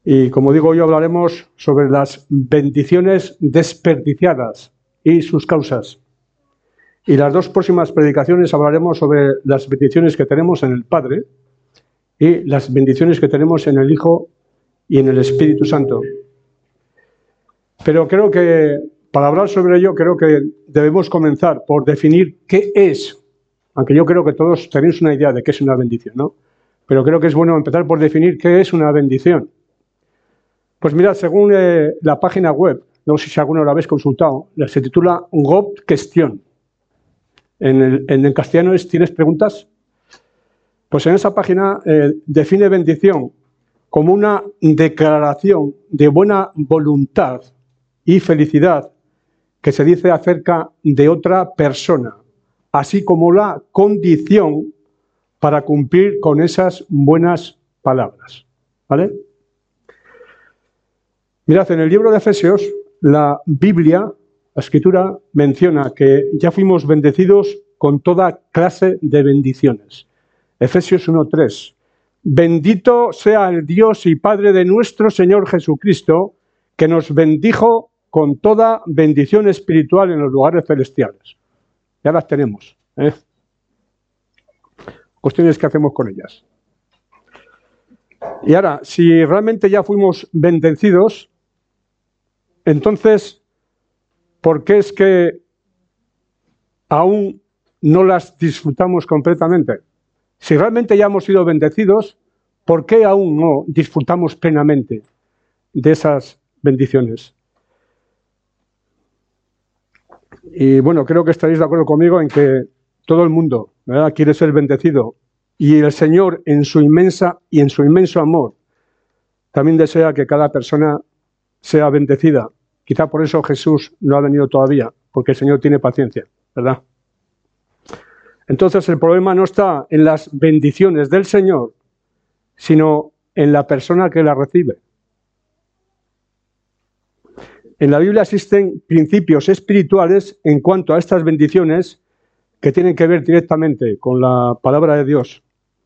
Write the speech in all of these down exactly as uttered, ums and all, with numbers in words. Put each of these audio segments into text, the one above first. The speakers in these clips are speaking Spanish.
Y como digo, hoy hablaremos sobre las bendiciones desperdiciadas y sus causas. Y las dos próximas predicaciones hablaremos sobre las bendiciones que tenemos en el Padre y las bendiciones que tenemos en el Hijo y en el Espíritu Santo. Pero creo que, para hablar sobre ello, creo que debemos comenzar por definir qué es, aunque yo creo que todos tenéis una idea de qué es una bendición, ¿no? Pero creo que es bueno empezar por definir qué es una bendición. Pues mirad, según eh, la página web, no sé si alguno lo habéis consultado, se titula Gott Question. En el, en el castellano es ¿tienes preguntas? Pues en esa página eh, define bendición como una declaración de buena voluntad y felicidad que se dice acerca de otra persona, así como la condición para cumplir con esas buenas palabras. ¿Vale? Mirad, en el libro de Efesios, la Biblia, la Escritura, menciona que ya fuimos bendecidos con toda clase de bendiciones. Efesios uno tres. Bendito sea el Dios y Padre de nuestro Señor Jesucristo, que nos bendijo con toda bendición espiritual en los lugares celestiales. Ya las tenemos, ¿eh? Cuestiones que hacemos con ellas. Y ahora, si realmente ya fuimos bendecidos, entonces, ¿por qué es que aún no las disfrutamos completamente? Si realmente ya hemos sido bendecidos, ¿por qué aún no disfrutamos plenamente de esas bendiciones? Y bueno, creo que estaréis de acuerdo conmigo en que todo el mundo, ¿verdad?, quiere ser bendecido, y el Señor en su inmensa y en su inmenso amor también desea que cada persona sea bendecida. Quizá por eso Jesús no ha venido todavía, porque el Señor tiene paciencia, ¿verdad? Entonces el problema no está en las bendiciones del Señor, sino en la persona que las recibe. En la Biblia existen principios espirituales en cuanto a estas bendiciones que tienen que ver directamente con la palabra de Dios.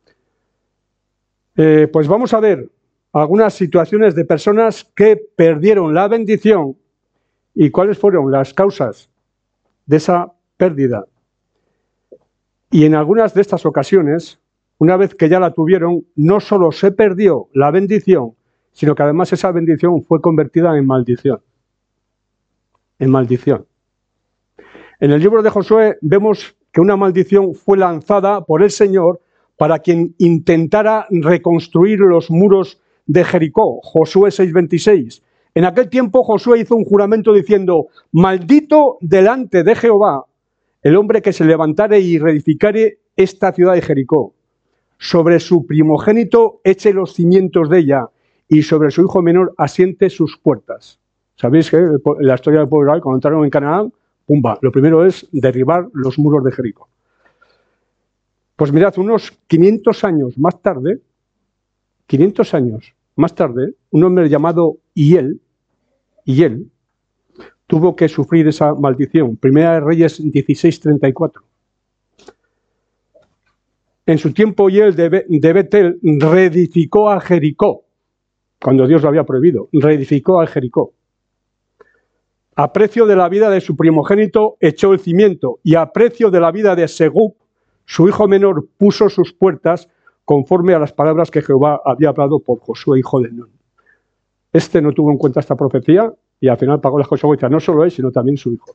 Eh, pues vamos a ver algunas situaciones de personas que perdieron la bendición y cuáles fueron las causas de esa pérdida. Y en algunas de estas ocasiones, una vez que ya la tuvieron, no solo se perdió la bendición, sino que además esa bendición fue convertida en maldición. En maldición. En el libro de Josué vemos que una maldición fue lanzada por el Señor para quien intentara reconstruir los muros de Jericó. Josué seis veintiséis. En aquel tiempo Josué hizo un juramento diciendo: maldito delante de Jehová el hombre que se levantare y reedificare esta ciudad de Jericó. Sobre su primogénito eche los cimientos de ella, y sobre su hijo menor asiente sus puertas. ¿Sabéis que en la historia del pueblo de Israel, cuando entraron en Canaán, pumba, lo primero es derribar los muros de Jericó? Pues mirad, unos quinientos años más tarde, quinientos años más tarde, un hombre llamado Hiel, Hiel, tuvo que sufrir esa maldición. Primera de Reyes dieciséis treinta y cuatro. En su tiempo Hiel de, Be de Betel reedificó a Jericó, cuando Dios lo había prohibido, reedificó a Jericó. A precio de la vida de su primogénito echó el cimiento, y a precio de la vida de Segub, su hijo menor, puso sus puertas conforme a las palabras que Jehová había hablado por Josué, hijo de Nun. Este no tuvo en cuenta esta profecía y al final pagó las consecuencias, no solo él, sino también su hijo.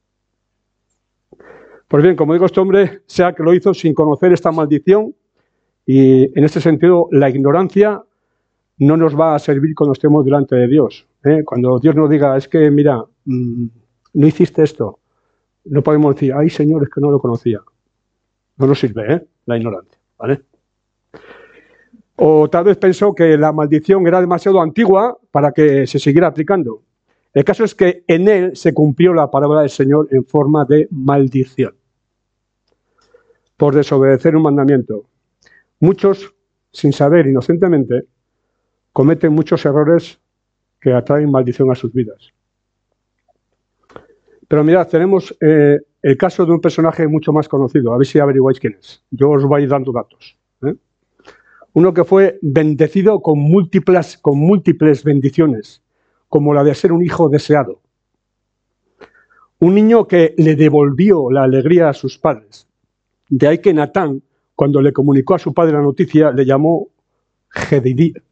Pues bien, como digo, este hombre, sea que lo hizo sin conocer esta maldición, y en este sentido la ignorancia no nos va a servir cuando estemos delante de Dios, ¿eh? Cuando Dios nos diga, es que mira, mmm, no hiciste esto, no podemos decir, ay Señor, es que no lo conocía. No nos sirve, ¿eh?, la ignorancia, ¿vale? O tal vez pensó que la maldición era demasiado antigua para que se siguiera aplicando. El caso es que en él se cumplió la palabra del Señor en forma de maldición por desobedecer un mandamiento. Muchos, sin saber, inocentemente, cometen muchos errores que atraen maldición a sus vidas. Pero mirad, tenemos eh, el caso de un personaje mucho más conocido. A ver si averiguáis quién es. Yo os voy a ir dando datos, ¿eh? Uno que fue bendecido con múltiples, con múltiples bendiciones, como la de ser un hijo deseado. Un niño que le devolvió la alegría a sus padres. De ahí que Natán, cuando le comunicó a su padre la noticia, le llamó Jedidías.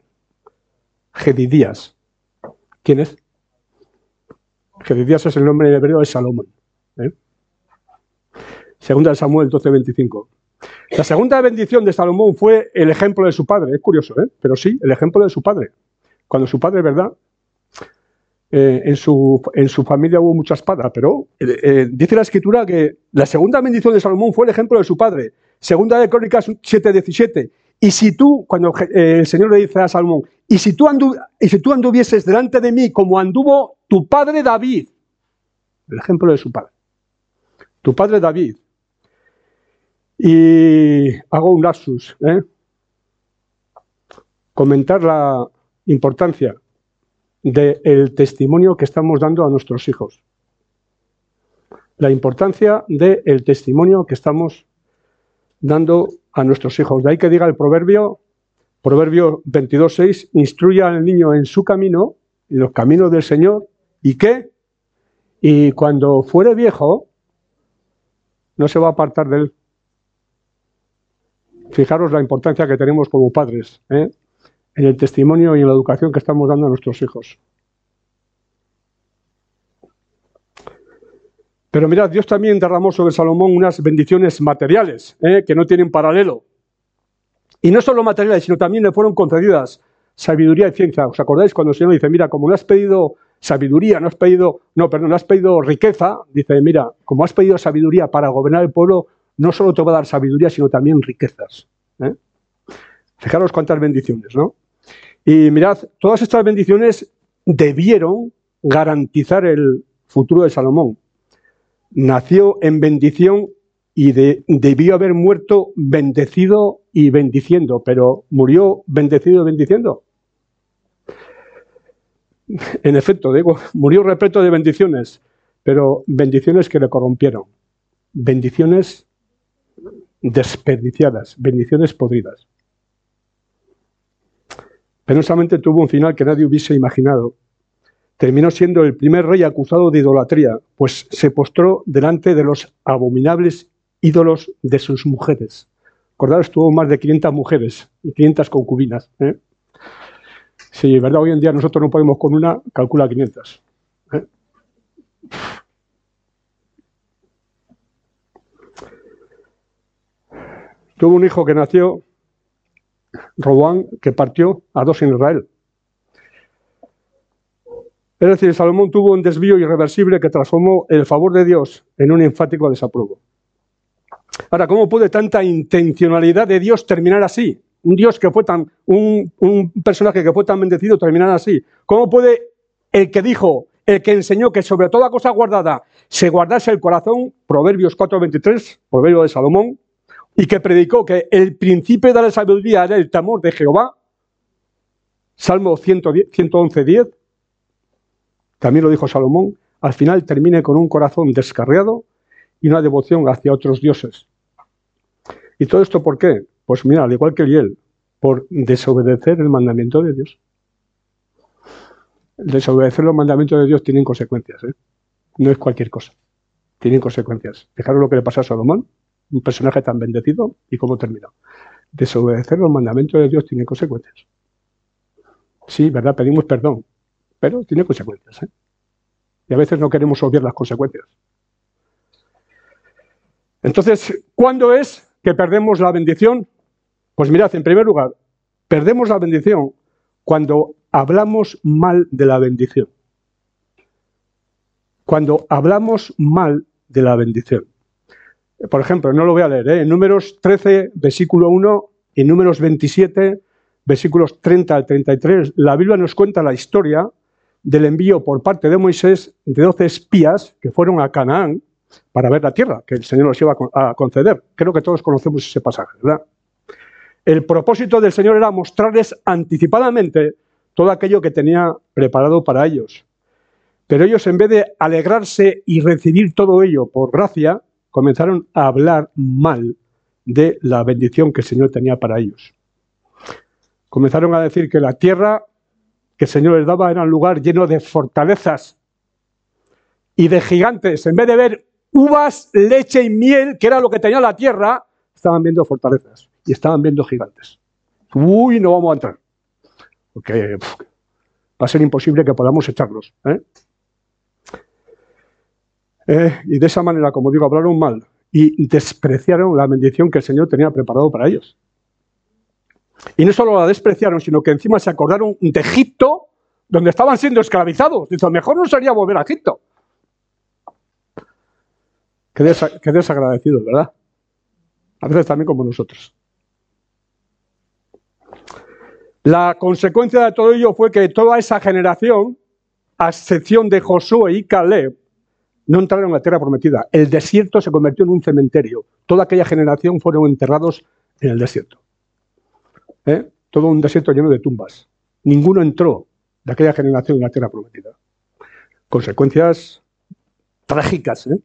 ¿Quién es? Jedidías es el nombre en hebreo de Salomón. ¿eh? Segunda de Samuel doce veinticinco. La segunda bendición de Salomón fue el ejemplo de su padre. Es curioso, ¿eh? Pero sí, el ejemplo de su padre. Cuando su padre, ¿verdad? Eh, en, su, en su familia hubo mucha espada, pero eh, eh, dice la Escritura que la segunda bendición de Salomón fue el ejemplo de su padre. Segunda de Crónicas siete diecisiete. Y si tú, cuando eh, el Señor le dice a Salomón, y si, tú andu y si tú anduvieses delante de mí como anduvo tu padre David, el ejemplo de su padre, tu padre David. Y hago un lapsus, ¿eh? Comentar la importancia del testimonio que estamos dando a nuestros hijos. La importancia del testimonio que estamos dando a nuestros hijos. De ahí que diga el proverbio, proverbio veintidós seis, instruye al niño en su camino, en los caminos del Señor, ¿y qué? Y cuando fuere viejo, no se va a apartar de él. Fijaros la importancia que tenemos como padres, ¿eh? en el testimonio y en la educación que estamos dando a nuestros hijos. Pero mirad, Dios también derramó sobre Salomón unas bendiciones materiales, ¿eh? que no tienen paralelo. Y no solo materiales, sino también le fueron concedidas sabiduría y ciencia. ¿Os acordáis cuando el Señor dice, mira, como no has pedido sabiduría, no has pedido, no, perdón, no has pedido riqueza, dice, mira, como has pedido sabiduría para gobernar el pueblo, no solo te va a dar sabiduría, sino también riquezas. ¿eh? Fijaros cuántas bendiciones, ¿no? Y mirad, todas estas bendiciones debieron garantizar el futuro de Salomón. Nació en bendición y de, debió haber muerto bendecido y bendiciendo, pero murió bendecido y bendiciendo. En efecto, digo, murió repleto de bendiciones, pero bendiciones que le corrompieron, bendiciones desperdiciadas, bendiciones podridas. Penosamente tuvo un final que nadie hubiese imaginado. Terminó siendo el primer rey acusado de idolatría, pues se postró delante de los abominables ídolos de sus mujeres. Acordaros, tuvo más de quinientas mujeres y quinientas concubinas. ¿eh? Sí, verdad, hoy en día nosotros no podemos con una, calcula quinientas. ¿eh? Tuvo un hijo que nació, Roboam, que partió a dos en Israel. Es decir, Salomón tuvo un desvío irreversible que transformó el favor de Dios en un enfático desapruebo. Ahora, ¿cómo puede tanta intencionalidad de Dios terminar así? Un Dios que fue tan, un, un personaje que fue tan bendecido terminar así. ¿Cómo puede el que dijo, el que enseñó que sobre toda cosa guardada se guardase el corazón, Proverbios cuatro veintitrés, proverbio de Salomón, y que predicó que el principio de la sabiduría era el temor de Jehová, Salmo ciento once diez, también lo dijo Salomón, al final termine con un corazón descarriado y una devoción hacia otros dioses. ¿Y todo esto por qué? Pues mira, al igual que él, por desobedecer el mandamiento de Dios. Desobedecer los mandamientos de Dios tienen consecuencias, ¿eh? No es cualquier cosa. Tienen consecuencias. Fijaros lo que le pasó a Salomón, un personaje tan bendecido, y cómo terminó. Desobedecer los mandamientos de Dios tiene consecuencias. Sí, ¿verdad? Pedimos perdón, pero tiene consecuencias, ¿eh? Y a veces no queremos obviar las consecuencias. Entonces, ¿cuándo es que perdemos la bendición? Pues mirad, en primer lugar, perdemos la bendición cuando hablamos mal de la bendición. Cuando hablamos mal de la bendición. Por ejemplo, no lo voy a leer, ¿eh? En Números trece, versículo uno, y Números veintisiete, versículos treinta al treinta y tres, la Biblia nos cuenta la historia del envío por parte de Moisés de doce espías que fueron a Canaán para ver la tierra que el Señor nos iba a conceder. Creo que todos conocemos ese pasaje, ¿verdad? El propósito del Señor era mostrarles anticipadamente todo aquello que tenía preparado para ellos. Pero ellos, en vez de alegrarse y recibir todo ello por gracia, comenzaron a hablar mal de la bendición que el Señor tenía para ellos. Comenzaron a decir que la tierra que el Señor les daba era un lugar lleno de fortalezas y de gigantes. En vez de ver uvas, leche y miel, que era lo que tenía la tierra, estaban viendo fortalezas y estaban viendo gigantes. Uy, no vamos a entrar, porque uf, va a ser imposible que podamos echarlos. ¿eh? Eh, y de esa manera, como digo, hablaron mal y despreciaron la bendición que el Señor tenía preparado para ellos. Y no solo la despreciaron, sino que encima se acordaron de Egipto, donde estaban siendo esclavizados. Dice, mejor no sería volver a Egipto. Qué, desa qué desagradecidos, ¿verdad? A veces también como nosotros. La consecuencia de todo ello fue que toda esa generación, a excepción de Josué y Caleb, no entraron en la tierra prometida. El desierto se convirtió en un cementerio. Toda aquella generación fueron enterrados en el desierto. ¿Eh? Todo un desierto lleno de tumbas. Ninguno entró de aquella generación en la tierra prometida. Consecuencias trágicas. ¿eh?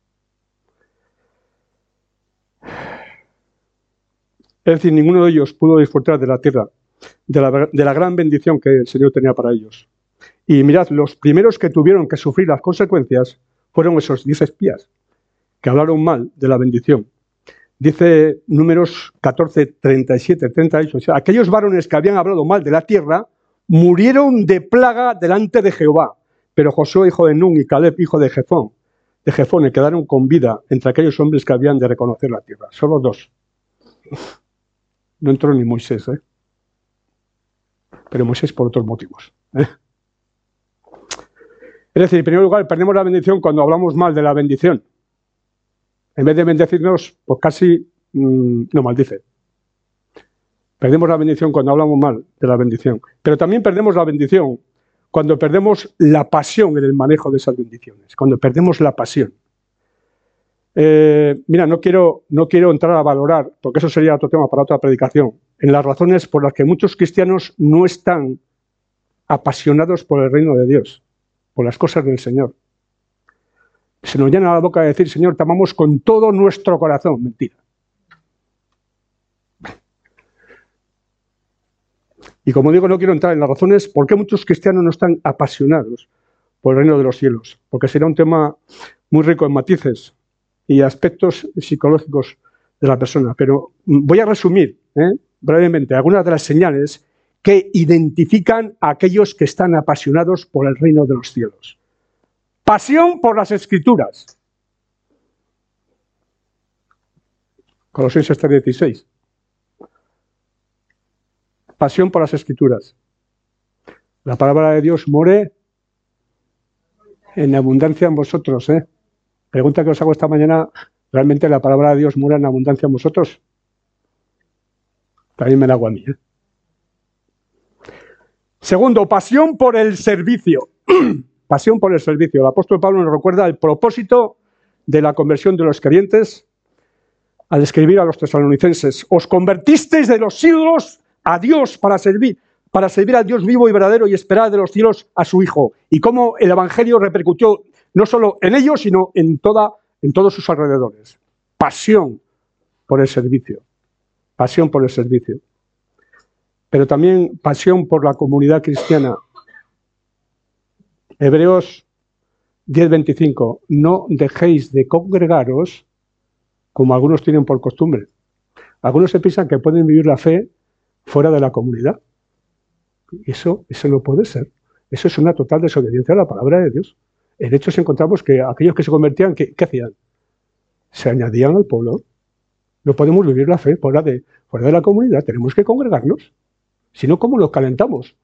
Es decir, ninguno de ellos pudo disfrutar de la tierra, de la, de la gran bendición que el Señor tenía para ellos. Y mirad, los primeros que tuvieron que sufrir las consecuencias fueron esos diez espías que hablaron mal de la bendición. Dice Números catorce, treinta y siete, treinta y ocho, o sea, aquellos varones que habían hablado mal de la tierra murieron de plaga delante de Jehová, pero Josué, hijo de Nun, y Caleb, hijo de Jefón, de Jefone, quedaron con vida entre aquellos hombres que habían de reconocer la tierra. Solo dos. No entró ni Moisés, ¿eh? Pero Moisés por otros motivos. ¿eh? Es decir, en primer lugar, perdemos la bendición cuando hablamos mal de la bendición. En vez de bendecirnos, pues casi mmm, nos maldice. Perdemos la bendición cuando hablamos mal de la bendición. Pero también perdemos la bendición cuando perdemos la pasión en el manejo de esas bendiciones. Cuando perdemos la pasión. Eh, mira, no quiero, no quiero entrar a valorar, porque eso sería otro tema para otra predicación, en las razones por las que muchos cristianos no están apasionados por el reino de Dios, por las cosas del Señor. Se nos llena la boca de decir, Señor, te amamos con todo nuestro corazón. Mentira. Y como digo, no quiero entrar en las razones por qué muchos cristianos no están apasionados por el reino de los cielos, porque sería un tema muy rico en matices y aspectos psicológicos de la persona. Pero voy a resumir ¿eh? brevemente algunas de las señales que identifican a aquellos que están apasionados por el reino de los cielos. Pasión por las Escrituras. Colosenses tres dieciséis. Pasión por las Escrituras. La palabra de Dios more en abundancia en vosotros. ¿eh? Pregunta que os hago esta mañana, ¿realmente la palabra de Dios mora en abundancia en vosotros? También me la hago a mí. ¿eh? Segundo, pasión por el servicio. Pasión por el servicio. El apóstol Pablo nos recuerda el propósito de la conversión de los creyentes al escribir a los tesalonicenses. Os convertisteis de los ídolos a Dios para servir, para servir al Dios vivo y verdadero y esperar de los cielos a su Hijo. Y cómo el Evangelio repercutió no solo en ellos, sino en, toda, en todos sus alrededores. Pasión por el servicio. Pasión por el servicio. Pero también pasión por la comunidad cristiana. Hebreos diez veinticinco. No dejéis de congregaros como algunos tienen por costumbre. Algunos se piensan que pueden vivir la fe fuera de la comunidad. Eso, eso no puede ser. Eso es una total desobediencia a la palabra de Dios. En hechos encontramos que aquellos que se convertían, ¿qué, qué hacían? Se añadían al pueblo. No podemos vivir la fe fuera de, fuera de la comunidad. Tenemos que congregarnos. Si no, ¿cómo los calentamos?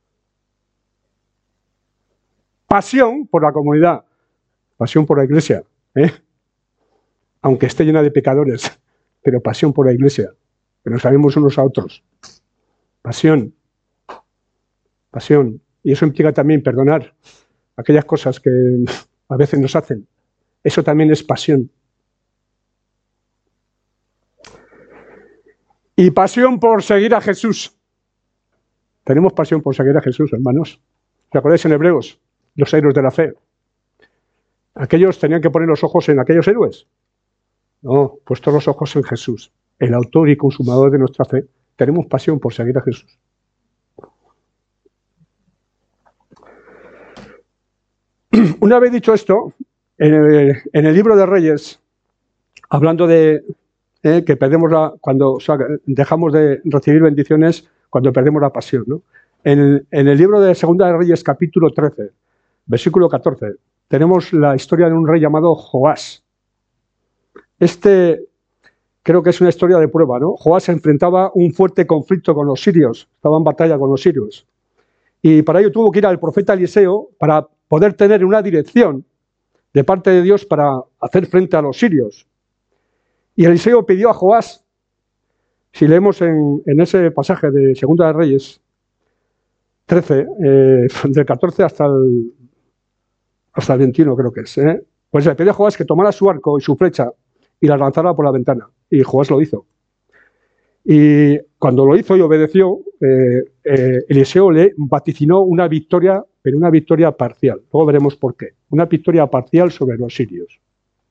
Pasión por la comunidad. Pasión por la iglesia. ¿eh? Aunque esté llena de pecadores. Pero pasión por la iglesia. Que nos sabemos unos a otros. Pasión. Pasión. Y eso implica también perdonar aquellas cosas que a veces nos hacen. Eso también es pasión. Y pasión por seguir a Jesús. Tenemos pasión por seguir a Jesús, hermanos. ¿Os acordáis en Hebreos? Los héroes de la fe. ¿Aquellos tenían que poner los ojos en aquellos héroes? No, puesto los ojos en Jesús, el autor y consumador de nuestra fe. Tenemos pasión por seguir a Jesús. Una vez dicho esto, en el, en el libro de Reyes, hablando de eh, que perdemos la, cuando o sea, dejamos de recibir bendiciones cuando perdemos la pasión, ¿no? En, en el libro de Segunda de Reyes, capítulo trece, versículo catorce, tenemos la historia de un rey llamado Joás. Este creo que es una historia de prueba, ¿no? Joás se enfrentaba un fuerte conflicto con los sirios, estaba en batalla con los sirios. Y para ello tuvo que ir al profeta Eliseo para poder tener una dirección de parte de Dios para hacer frente a los sirios. Y Eliseo pidió a Joás, si leemos en, en ese pasaje de Segunda de Reyes trece, eh, del catorce hasta el, hasta el veintiuno creo que es, ¿eh? Pues le pidió a Joás que tomara su arco y su flecha y la lanzara por la ventana. Y Joás lo hizo. Y cuando lo hizo y obedeció, eh, eh, Eliseo le vaticinó una victoria, pero una victoria parcial. Luego veremos por qué. Una victoria parcial sobre los sirios.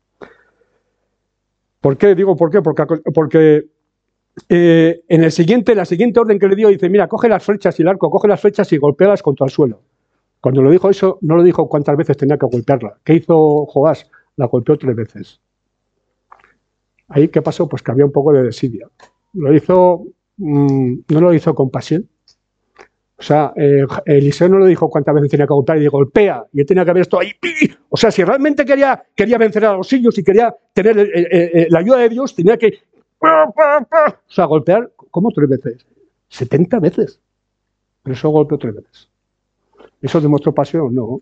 ¿Por qué? Digo por qué. Porque, porque eh, en el siguiente, la siguiente orden que le dio, dice, mira, coge las flechas y el arco, coge las flechas y golpéalas contra el suelo. Cuando lo dijo eso, no lo dijo cuántas veces tenía que golpearla. ¿Qué hizo Joás? La golpeó tres veces. Ahí, ¿qué pasó? Pues que había un poco de desidia. Lo hizo, mmm, no lo hizo con pasión. O sea, eh, Eliseo no le dijo cuántas veces tenía que golpear y dijo, golpea, y él tenía que haber esto ahí. O sea, si realmente quería, quería vencer a los sirios y quería tener eh, eh, eh, la ayuda de Dios, tenía que, o sea, golpear, ¿cómo tres veces? setenta veces. Pero eso golpeó tres veces. ¿Eso demostró pasión? No.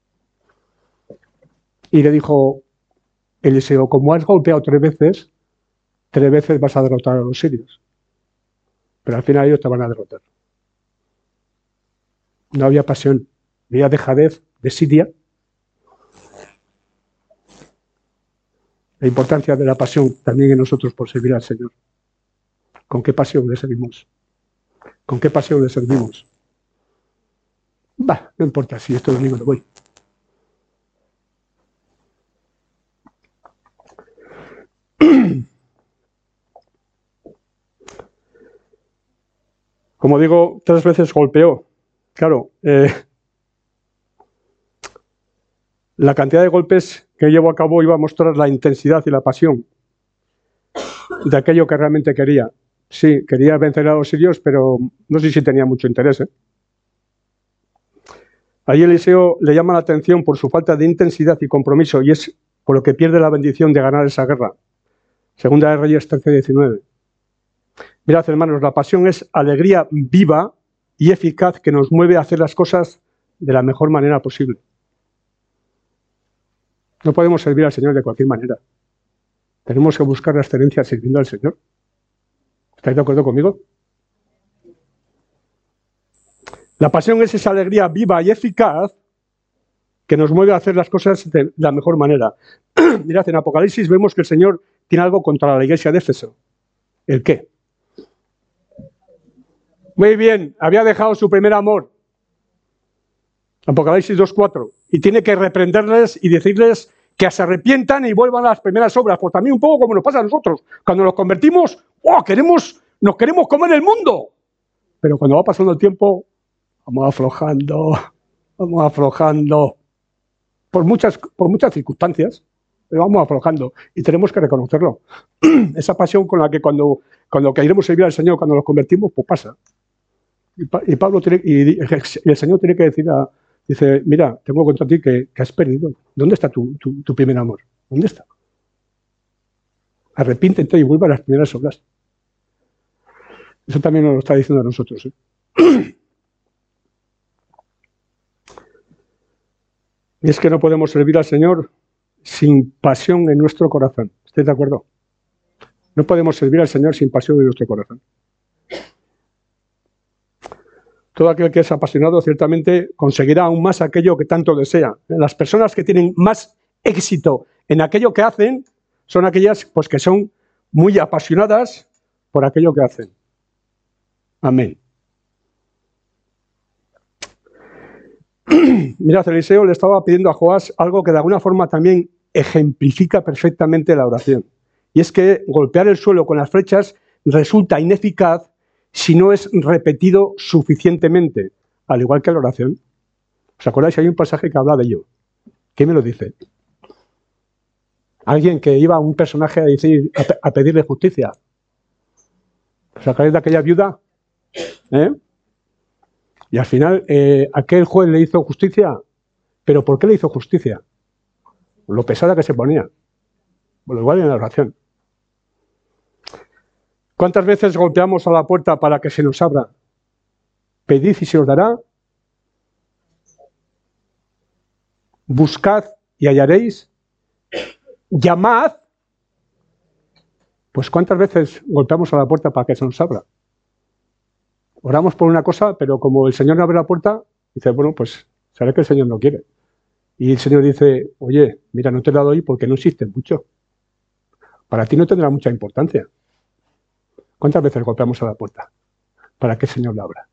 Y le dijo Eliseo, como has golpeado tres veces, tres veces vas a derrotar a los sirios. Pero al final ellos te van a derrotar. No había pasión, había dejadez, desidia. La importancia de la pasión también en nosotros por servir al Señor. ¿Con qué pasión le servimos? ¿Con qué pasión le servimos? Bah, no importa si este domingo no voy. Como digo, tres veces golpeó. Claro, eh, la cantidad de golpes que llevó a cabo iba a mostrar la intensidad y la pasión de aquello que realmente quería. Sí, quería vencer a los sirios, pero no sé si tenía mucho interés, ¿eh? Ahí Eliseo le llama la atención por su falta de intensidad y compromiso, y es por lo que pierde la bendición de ganar esa guerra. Segunda de Reyes trece diecinueve. Mirad, hermanos, la pasión es alegría viva y eficaz que nos mueve a hacer las cosas de la mejor manera posible. No podemos servir al Señor de cualquier manera. Tenemos que buscar la excelencia sirviendo al Señor. ¿Estáis de acuerdo conmigo? La pasión es esa alegría viva y eficaz que nos mueve a hacer las cosas de la mejor manera. Mirad, en Apocalipsis vemos que el Señor tiene algo contra la iglesia de Éfeso. ¿El qué? Muy bien, había dejado su primer amor. Apocalipsis dos cuatro. Y tiene que reprenderles y decirles que se arrepientan y vuelvan a las primeras obras. Pues también un poco como nos pasa a nosotros. Cuando nos convertimos, ¡oh, queremos, nos queremos comer el mundo! Pero cuando va pasando el tiempo, vamos aflojando, vamos aflojando. Por muchas, por muchas circunstancias, pero vamos aflojando. Y tenemos que reconocerlo. Esa pasión con la que cuando, cuando queremos servir al Señor, cuando nos convertimos, pues pasa. Y Pablo tiene, y el Señor tiene que decir, a, dice, mira, tengo contra ti que, que has perdido. ¿Dónde está tu, tu, tu primer amor? ¿Dónde está? Arrepíntete y vuelva a las primeras obras. Eso también nos lo está diciendo a nosotros, ¿eh? Y es que no podemos servir al Señor sin pasión en nuestro corazón. ¿Estáis de acuerdo? No podemos servir al Señor sin pasión en nuestro corazón. Todo aquel que es apasionado ciertamente conseguirá aún más aquello que tanto desea. Las personas que tienen más éxito en aquello que hacen son aquellas pues, que son muy apasionadas por aquello que hacen. Amén. Mirad, Eliseo le estaba pidiendo a Joás algo que de alguna forma también ejemplifica perfectamente la oración. Y es que golpear el suelo con las flechas resulta ineficaz si no es repetido suficientemente, al igual que la oración. ¿Os acordáis? Hay un pasaje que habla de ello. ¿Quién me lo dice? Alguien que iba a un personaje a, decir, a, pe a pedirle justicia. ¿Os acordáis de aquella viuda? ¿Eh? Y al final, eh, aquel juez le hizo justicia. ¿Pero por qué le hizo justicia? Lo pesada que se ponía. Bueno, igual en la oración. ¿Cuántas veces golpeamos a la puerta para que se nos abra? Pedid y se os dará. Buscad y hallaréis. Llamad. Pues ¿cuántas veces golpeamos a la puerta para que se nos abra? Oramos por una cosa, pero como el Señor no abre la puerta, dice, bueno, pues sabe que el Señor no quiere. Y el Señor dice, oye, mira, no te la doy porque no existe mucho. Para ti no tendrá mucha importancia. ¿Cuántas veces golpeamos a la puerta para que el Señor la abra?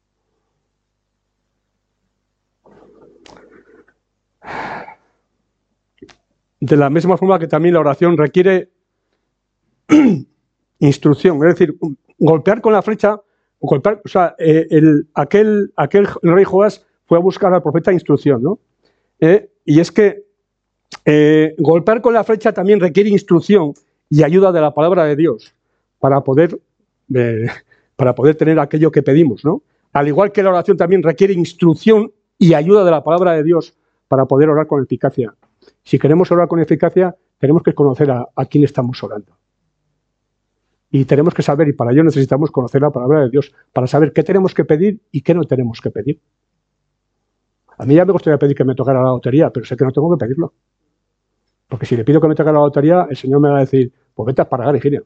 De la misma forma que también la oración requiere instrucción, es decir, golpear con la flecha, golpear, o sea, eh, el, aquel, aquel rey Joás fue a buscar al profeta instrucción, ¿no? Eh, y es que eh, golpear con la flecha también requiere instrucción y ayuda de la palabra de Dios para poder, eh, para poder tener aquello que pedimos, ¿no? Al igual que la oración también requiere instrucción y ayuda de la palabra de Dios para poder orar con eficacia. Si queremos orar con eficacia, tenemos que conocer a, a quién estamos orando. Y tenemos que saber, y para ello necesitamos conocer la palabra de Dios, para saber qué tenemos que pedir y qué no tenemos que pedir. A mí ya me gustaría pedir que me tocara la lotería, pero sé que no tengo que pedirlo. Porque si le pido que me toque la lotería, el Señor me va a decir, pues vete a esparragar, Higinio.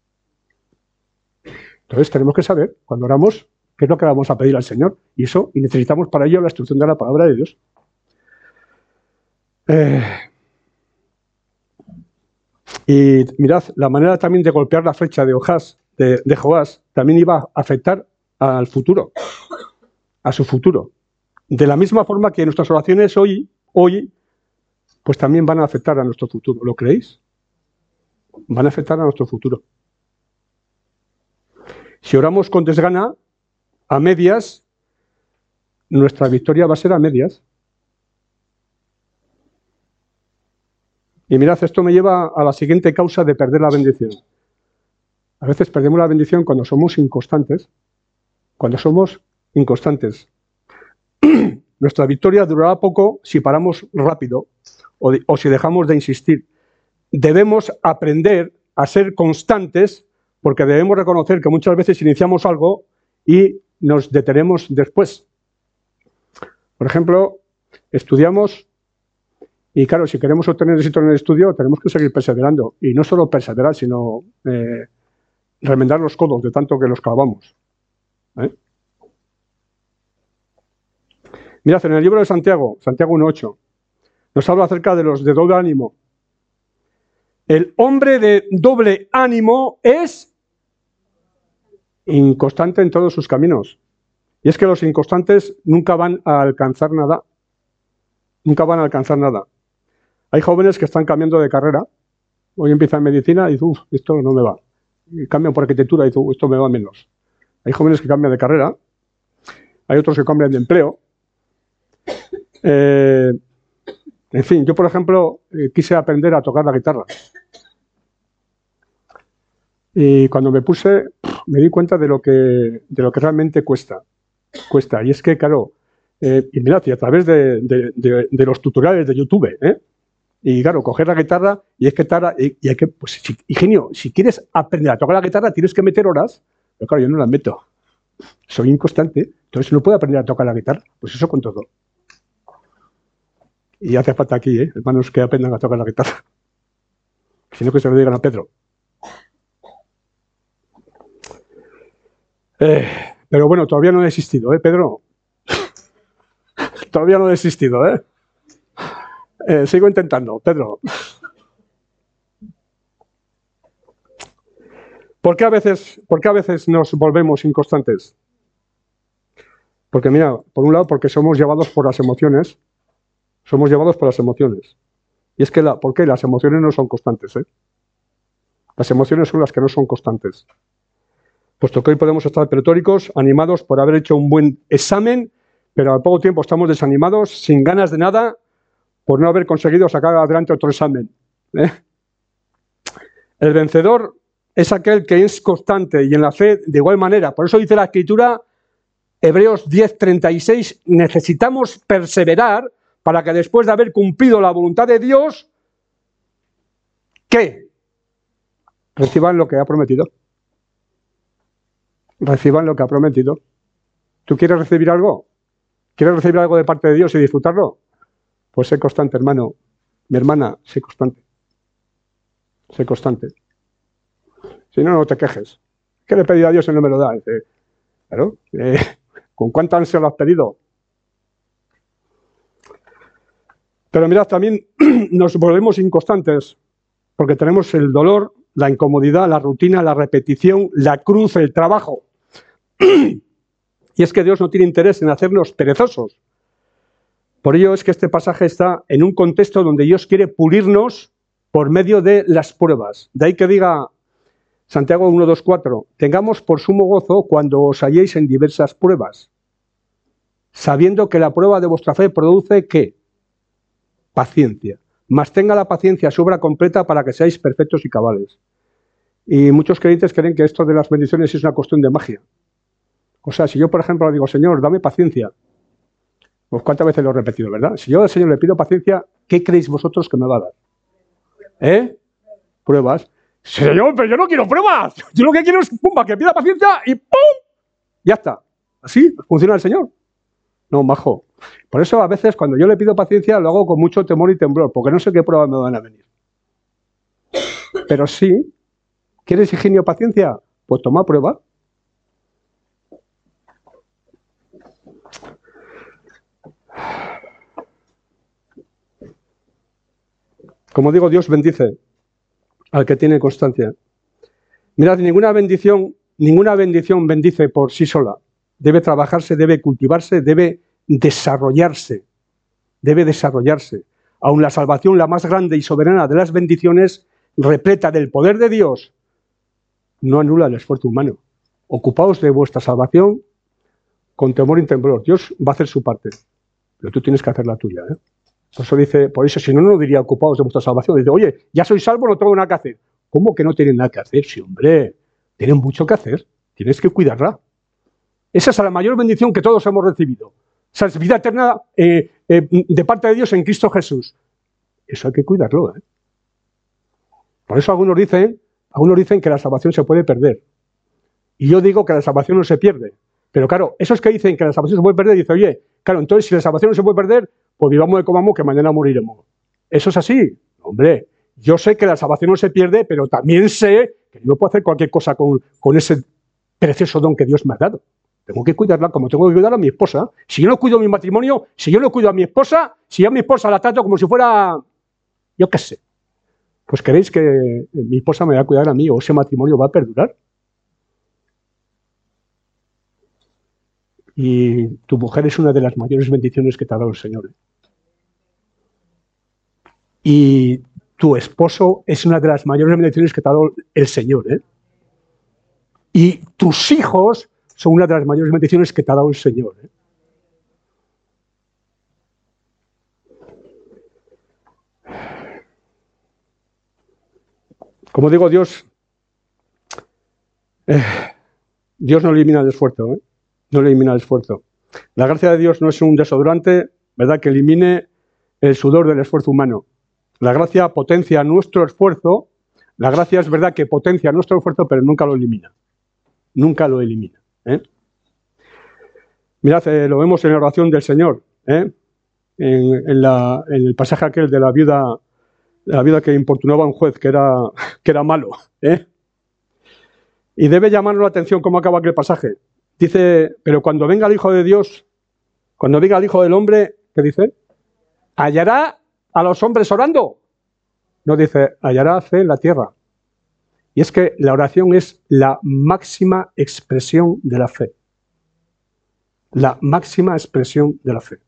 Entonces tenemos que saber, cuando oramos, qué es lo que vamos a pedir al Señor. Y eso, y necesitamos para ello la instrucción de la palabra de Dios. Eh, y mirad, la manera también de golpear la flecha de Joás, de, de Joás también iba a afectar al futuro, a su futuro. De la misma forma que nuestras oraciones hoy, hoy, pues también van a afectar a nuestro futuro. ¿Lo creéis? Van a afectar a nuestro futuro. Si oramos con desgana, a medias, nuestra victoria va a ser a medias. Y mirad, esto me lleva a la siguiente causa de perder la bendición. A veces perdemos la bendición cuando somos inconstantes. Cuando somos inconstantes. Nuestra victoria durará poco si paramos rápido o, de, o si dejamos de insistir. Debemos aprender a ser constantes porque debemos reconocer que muchas veces iniciamos algo y nos detenemos después. Por ejemplo, estudiamos y claro, si queremos obtener éxito en el estudio tenemos que seguir perseverando. Y no solo perseverar, sino eh, remendar los codos de tanto que los clavamos. ¿Eh? Mirad, en el libro de Santiago, Santiago uno ocho, nos habla acerca de los de doble ánimo. El hombre de doble ánimo es inconstante en todos sus caminos. Y es que los inconstantes nunca van a alcanzar nada. Nunca van a alcanzar nada. Hay jóvenes que están cambiando de carrera. Hoy empiezan medicina y dicen, uff, esto no me va. Y cambian por arquitectura y dicen, esto me va menos. Hay jóvenes que cambian de carrera. Hay otros que cambian de empleo. Eh, en fin, yo por ejemplo eh, quise aprender a tocar la guitarra y cuando me puse me di cuenta de lo que, de lo que realmente cuesta, cuesta. Y es que claro, eh, y mirad, y a través de, de, de, de los tutoriales de YouTube, ¿eh? Y claro, coger la guitarra y es que guitarra, y, y hay que, pues si, Higinio, si quieres aprender a tocar la guitarra tienes que meter horas, pero claro, yo no las meto, soy inconstante, entonces no puedo aprender a tocar la guitarra, pues eso con todo. Y hace falta aquí, ¿eh? Hermanos que aprendan a tocar la guitarra. Si no, que se lo digan a Pedro. Eh, pero bueno, todavía no he desistido, ¿eh, Pedro? Todavía no he desistido, ¿eh? eh sigo intentando, Pedro. ¿Por qué a veces, por qué a veces nos volvemos inconstantes? Porque mira, por un lado, porque somos llevados por las emociones. Somos llevados por las emociones. Y es que, la, ¿por qué? Las emociones no son constantes, ¿eh? Las emociones son las que no son constantes. Puesto que hoy podemos estar pletóricos, animados por haber hecho un buen examen, pero al poco tiempo estamos desanimados, sin ganas de nada, por no haber conseguido sacar adelante otro examen. ¿eh? El vencedor es aquel que es constante y en la fe de igual manera. Por eso dice la Escritura, Hebreos diez, treinta y seis, necesitamos perseverar para que después de haber cumplido la voluntad de Dios, ¿qué? Reciban lo que ha prometido. Reciban lo que ha prometido. ¿Tú quieres recibir algo? ¿Quieres recibir algo de parte de Dios y disfrutarlo? Pues sé constante, hermano. Mi hermana, sé constante. Sé constante. Si no, no te quejes. ¿Qué le he pedido a Dios y no me lo da? Dice, claro, eh, ¿con cuánta ansia lo has pedido? Pero mirad, también nos volvemos inconstantes porque tenemos el dolor, la incomodidad, la rutina, la repetición, la cruz, el trabajo. Y es que Dios no tiene interés en hacernos perezosos. Por ello es que este pasaje está en un contexto donde Dios quiere pulirnos por medio de las pruebas. De ahí que diga Santiago uno, dos, cuatro, tengamos por sumo gozo cuando os halléis en diversas pruebas, sabiendo que la prueba de vuestra fe produce ¿qué? Paciencia. Mas tenga la paciencia su obra completa para que seáis perfectos y cabales. Y muchos creyentes creen que esto de las bendiciones es una cuestión de magia. O sea, si yo, por ejemplo, le digo, Señor, dame paciencia, pues cuántas veces lo he repetido, ¿verdad? Si yo al Señor le pido paciencia, ¿qué creéis vosotros que me va a dar? ¿Eh? Pruebas. Señor, pero yo no quiero pruebas. Yo lo que quiero es, pumba, que pida paciencia y ¡pum! Ya está. ¿Así funciona el Señor? No, majo. Por eso a veces cuando yo le pido paciencia lo hago con mucho temor y temblor, porque no sé qué pruebas me van a venir. Pero sí, ¿quieres, Higinio, paciencia? Pues toma prueba. Como digo, Dios bendice al que tiene constancia. Mirad, ninguna bendición, ninguna bendición bendice por sí sola. Debe trabajarse, debe cultivarse, debe desarrollarse. Debe desarrollarse. Aun la salvación, la más grande y soberana de las bendiciones, repleta del poder de Dios, no anula el esfuerzo humano. Ocupaos de vuestra salvación con temor y temblor. Dios va a hacer su parte, pero tú tienes que hacer la tuya, ¿eh? Por eso dice, por eso si no, no diría ocupaos de vuestra salvación. Dice, oye, ya soy salvo, no tengo nada que hacer. ¿Cómo que no tienen nada que hacer? Sí, hombre, tienen mucho que hacer. Tienes que cuidarla. Esa es la mayor bendición que todos hemos recibido. Esa es vida eterna eh, eh, de parte de Dios en Cristo Jesús. Eso hay que cuidarlo, ¿eh? Por eso algunos dicen, algunos dicen que la salvación se puede perder. Y yo digo que la salvación no se pierde. Pero claro, esos que dicen que la salvación se puede perder, dicen, oye, claro, entonces si la salvación no se puede perder, pues vivamos y comamos que mañana moriremos. ¿Eso es así? Hombre, yo sé que la salvación no se pierde, pero también sé que no puedo hacer cualquier cosa con, con ese precioso don que Dios me ha dado. Tengo que cuidarla como tengo que cuidar a mi esposa. Si yo no cuido mi matrimonio, si yo no cuido a mi esposa, si yo a mi esposa la trato como si fuera, yo qué sé, pues ¿queréis que mi esposa me va a cuidar a mí o ese matrimonio va a perdurar? Y tu mujer es una de las mayores bendiciones que te ha dado el Señor. Y tu esposo es una de las mayores bendiciones que te ha dado el Señor, ¿eh? Y tus hijos son una de las mayores bendiciones que te ha dado el Señor, ¿eh? Como digo, Dios, eh, Dios no elimina el esfuerzo, ¿eh? No elimina el esfuerzo. La gracia de Dios no es un desodorante, ¿verdad?, que elimine el sudor del esfuerzo humano. La gracia potencia nuestro esfuerzo. La gracia es verdad que potencia nuestro esfuerzo, pero nunca lo elimina. Nunca lo elimina, ¿eh? Mirad, eh, lo vemos en la oración del Señor, ¿eh? en, en, la, en el pasaje aquel de la viuda, la viuda que importunaba a un juez que era, que era malo, ¿eh? Y debe llamarnos la atención cómo acaba aquel pasaje. Dice, pero cuando venga el Hijo de Dios, cuando venga el Hijo del Hombre, ¿qué dice? ¿Hallará a los hombres orando? No, dice, hallará fe en la tierra. Y es que la oración es la máxima expresión de la fe. La máxima expresión de la fe.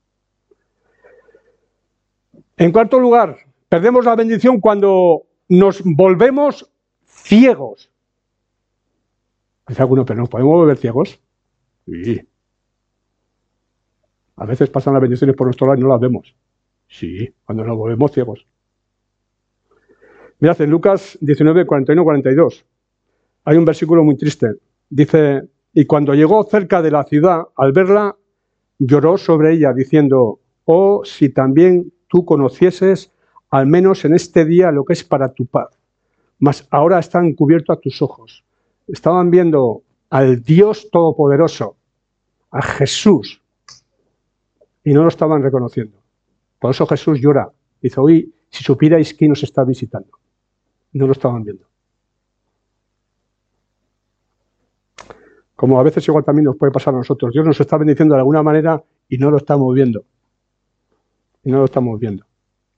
En cuarto lugar, perdemos la bendición cuando nos volvemos ciegos. Dice alguno, pero ¿nos podemos volver ciegos? Sí. A veces pasan las bendiciones por nuestro lado y no las vemos. Sí, cuando nos volvemos ciegos. Mirad, en Lucas diecinueve, cuarenta y uno, cuarenta y dos, hay un versículo muy triste. Dice, y cuando llegó cerca de la ciudad, al verla, lloró sobre ella, diciendo, oh, si también tú conocieses, al menos en este día, lo que es para tu paz. Mas ahora están cubiertos a tus ojos. Estaban viendo al Dios Todopoderoso, a Jesús, y no lo estaban reconociendo. Por eso Jesús llora. Dice, hoy, si supierais quién nos está visitando. No lo estaban viendo. Como a veces igual también nos puede pasar a nosotros. Dios nos está bendiciendo de alguna manera y no lo estamos viendo. Y no lo estamos viendo.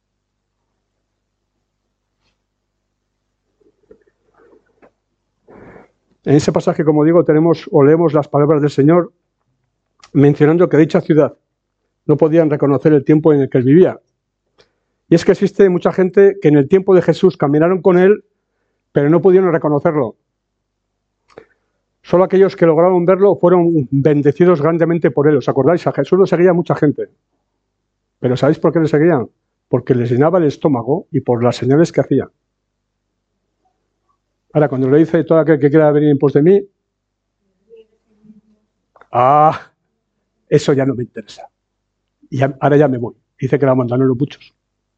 En ese pasaje, como digo, tenemos o leemos las palabras del Señor mencionando que dicha ciudad no podían reconocer el tiempo en el que él vivía. Y es que existe mucha gente que en el tiempo de Jesús caminaron con él, pero no pudieron reconocerlo. Solo aquellos que lograron verlo fueron bendecidos grandemente por él. ¿Os acordáis? A Jesús lo seguía mucha gente. ¿Pero sabéis por qué le seguían? Porque les llenaba el estómago y por las señales que hacía. Ahora, cuando le dice todo aquel que quiera venir en pos de mí, ah, eso ya no me interesa. Y ya, ahora ya me voy. Dice que la mandaron los muchos.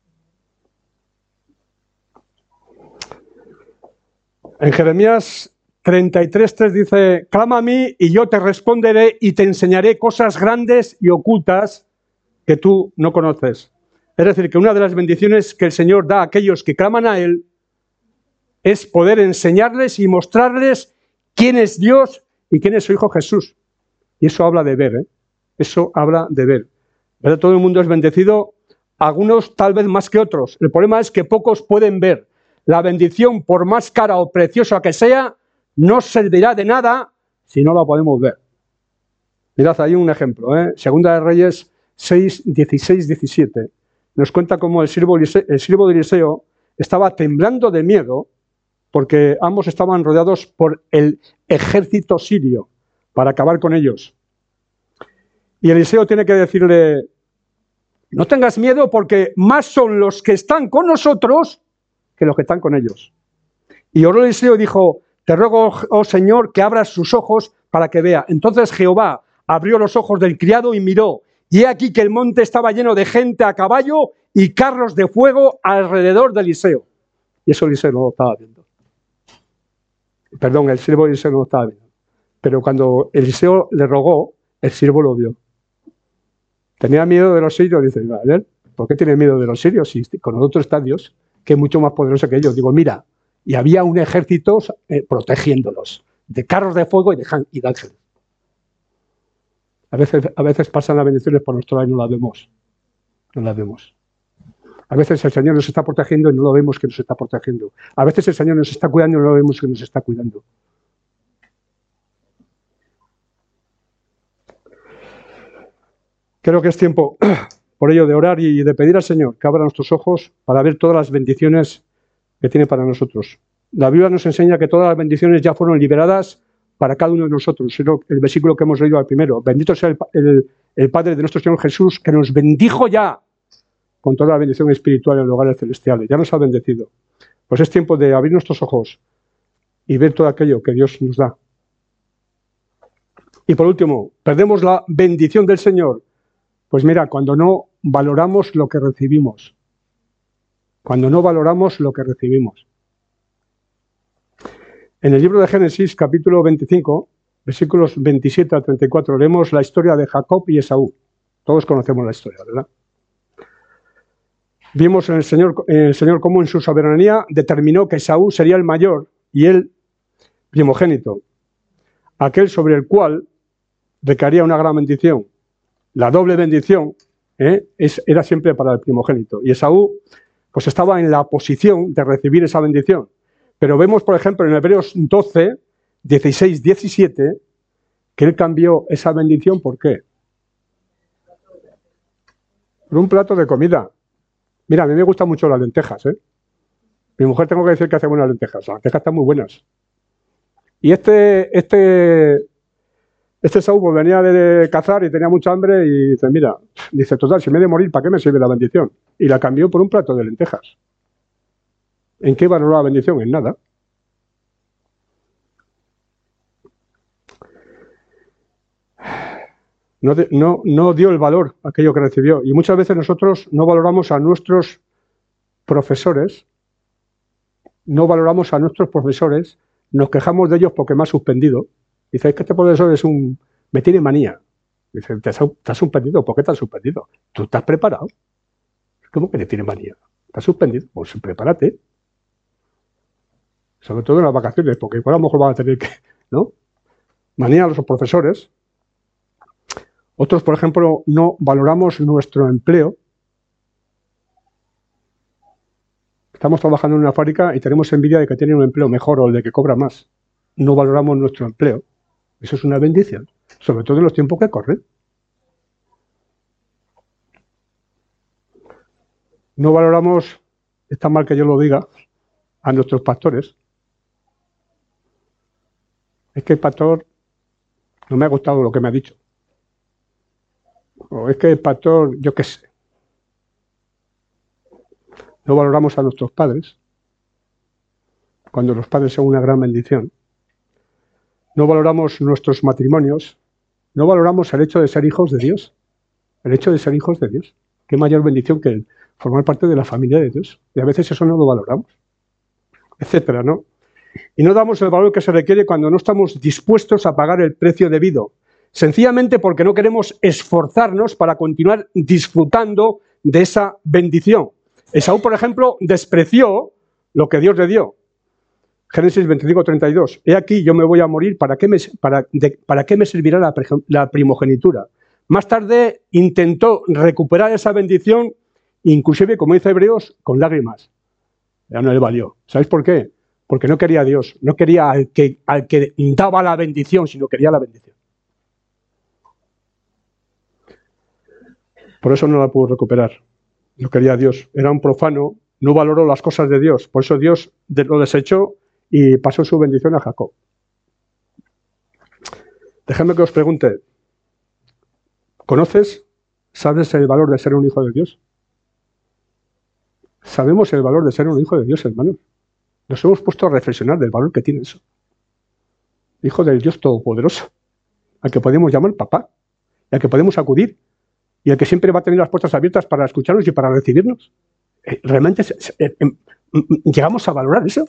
En Jeremías treinta y tres, tres dice, clama a mí y yo te responderé y te enseñaré cosas grandes y ocultas que tú no conoces. Es decir, que una de las bendiciones que el Señor da a aquellos que claman a Él es poder enseñarles y mostrarles quién es Dios y quién es su Hijo Jesús. Y eso habla de ver, ¿eh? Eso habla de ver. ¿Verdad? Todo el mundo es bendecido, algunos tal vez más que otros. El problema es que pocos pueden ver. La bendición, por más cara o preciosa que sea, no servirá de nada si no la podemos ver. Mirad, hay un ejemplo, ¿eh? Segunda de Reyes seis, dieciséis, diecisiete. Nos cuenta cómo el siervo, el siervo de Eliseo estaba temblando de miedo porque ambos estaban rodeados por el ejército sirio para acabar con ellos. Y Eliseo tiene que decirle, no tengas miedo porque más son los que están con nosotros que los que están con ellos. Y oró Eliseo y dijo, te ruego, oh Señor, que abras sus ojos para que vea. Entonces Jehová abrió los ojos del criado y miró, y he aquí que el monte estaba lleno de gente a caballo y carros de fuego alrededor de Eliseo. Y eso Eliseo no lo estaba viendo. Perdón, el siervo de Eliseo no lo estaba viendo. Pero cuando Eliseo le rogó, el siervo lo vio. ¿Tenía miedo de los sirios? Dice, ¿vale? ¿Por qué tiene miedo de los sirios? Si con nosotros está Dios, que es mucho más poderoso que ellos. Digo, mira, y había un ejército eh, protegiéndolos, de carros de fuego y de, y de ángeles. A veces, a veces pasan las bendiciones por nuestro lado y no las vemos. No las vemos. A veces el Señor nos está protegiendo y no lo vemos que nos está protegiendo. A veces el Señor nos está cuidando y no lo vemos que nos está cuidando. Creo que es tiempo, por ello, de orar y de pedir al Señor que abra nuestros ojos para ver todas las bendiciones que tiene para nosotros. La Biblia nos enseña que todas las bendiciones ya fueron liberadas para cada uno de nosotros. El versículo que hemos leído al primero. Bendito sea el, el, el Padre de nuestro Señor Jesús, que nos bendijo ya con toda la bendición espiritual en los lugares celestiales. Ya nos ha bendecido. Pues es tiempo de abrir nuestros ojos y ver todo aquello que Dios nos da. Y por último, perdemos la bendición del Señor. Pues mira, cuando no valoramos lo que recibimos. Cuando no valoramos lo que recibimos. En el libro de Génesis, capítulo veinticinco, versículos veintisiete al treinta y cuatro, leemos la historia de Jacob y Esaú. Todos conocemos la historia, ¿verdad? Vimos en el Señor, en el Señor cómo en su soberanía determinó que Esaú sería el mayor y él primogénito, aquel sobre el cual recaería una gran bendición. La doble bendición ¿eh? es, era siempre para el primogénito. Y Esaú pues estaba en la posición de recibir esa bendición. Pero vemos, por ejemplo, en Hebreos doce, dieciséis, diecisiete, que él cambió esa bendición, ¿por qué? Por un plato de comida. Mira, a mí me gustan mucho las lentejas, ¿eh? Mi mujer, tengo que decir que hace buenas lentejas. Las lentejas están muy buenas. Y este, este, Este Saúl pues, venía de cazar y tenía mucha hambre y dice, mira, dice, total, si me he de morir, ¿para qué me sirve la bendición? Y la cambió por un plato de lentejas. ¿En qué valoró la bendición? En nada. No, de, no, no dio el valor a aquello que recibió. Y muchas veces nosotros no valoramos a nuestros profesores, no valoramos a nuestros profesores, nos quejamos de ellos porque me ha suspendido. Dice, es que este profesor es un, me tiene manía. Dice, ¿te has, te has suspendido? ¿Por qué te has suspendido? ¿Tú estás preparado? ¿Cómo que te tiene manía? ¿Te has suspendido? Pues prepárate. Sobre todo en las vacaciones, porque igual a lo mejor van a tener que, ¿no? Manía a los profesores. Otros, por ejemplo, no valoramos nuestro empleo. Estamos trabajando en una fábrica y tenemos envidia de que tiene un empleo mejor o el de que cobra más. No valoramos nuestro empleo. Eso es una bendición, sobre todo en los tiempos que corren. No valoramos, está mal que yo lo diga, a nuestros pastores. Es que el pastor no me ha gustado lo que me ha dicho. O es que el pastor, yo qué sé. No valoramos a nuestros padres, cuando los padres son una gran bendición. No valoramos nuestros matrimonios. No valoramos el hecho de ser hijos de Dios. El hecho de ser hijos de Dios. Qué mayor bendición que formar parte de la familia de Dios. Y a veces eso no lo valoramos. Etcétera, ¿no? Y no damos el valor que se requiere cuando no estamos dispuestos a pagar el precio debido. Sencillamente porque no queremos esforzarnos para continuar disfrutando de esa bendición. Esaú, por ejemplo, despreció lo que Dios le dio. Génesis veinticinco, treinta y dos. He aquí, yo me voy a morir, ¿para qué me, para, de, ¿para qué me servirá la, la primogenitura? Más tarde intentó recuperar esa bendición, inclusive, como dice Hebreos, con lágrimas. Ya no le valió. ¿Sabéis por qué? Porque no quería a Dios, no quería al que, al que daba la bendición, sino quería la bendición. Por eso no la pudo recuperar. No quería a Dios. Era un profano, no valoró las cosas de Dios. Por eso Dios lo desechó y pasó su bendición a Jacob. Dejadme que os pregunte, ¿conoces, sabes el valor de ser un hijo de Dios? Sabemos el valor de ser un hijo de Dios, hermanos. Nos hemos puesto a reflexionar del valor que tiene eso. Hijo del Dios Todopoderoso, al que podemos llamar papá, y al que podemos acudir, y al que siempre va a tener las puertas abiertas para escucharnos y para recibirnos. ¿Realmente eh, eh, llegamos a valorar eso?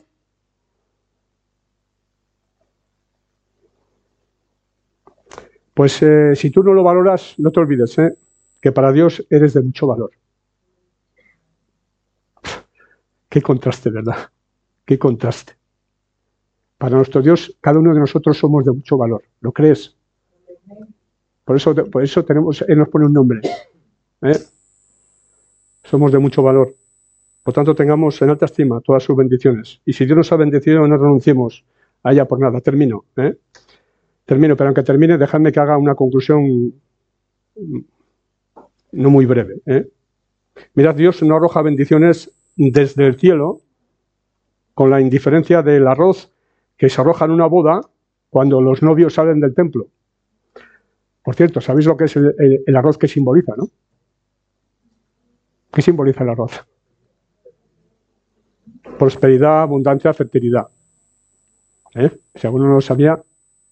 Pues eh, si tú no lo valoras, no te olvides, ¿eh? que para Dios eres de mucho valor. Qué contraste, ¿verdad? Qué contraste. Para nuestro Dios, cada uno de nosotros somos de mucho valor. ¿Lo crees? Por eso, por eso tenemos, Él nos pone un nombre. ¿eh? Somos de mucho valor. Por tanto, tengamos en alta estima todas sus bendiciones. Y si Dios nos ha bendecido, no renunciemos a ella por nada. Termino. ¿eh? Termino, pero aunque termine, dejadme que haga una conclusión no muy breve. ¿eh? Mirad, Dios no arroja bendiciones desde el cielo con la indiferencia del arroz que se arroja en una boda cuando los novios salen del templo. Por cierto, ¿sabéis lo que es el, el, el arroz que simboliza, no? ¿Qué simboliza el arroz? Prosperidad, abundancia, fertilidad. ¿Eh? Si alguno no lo sabía,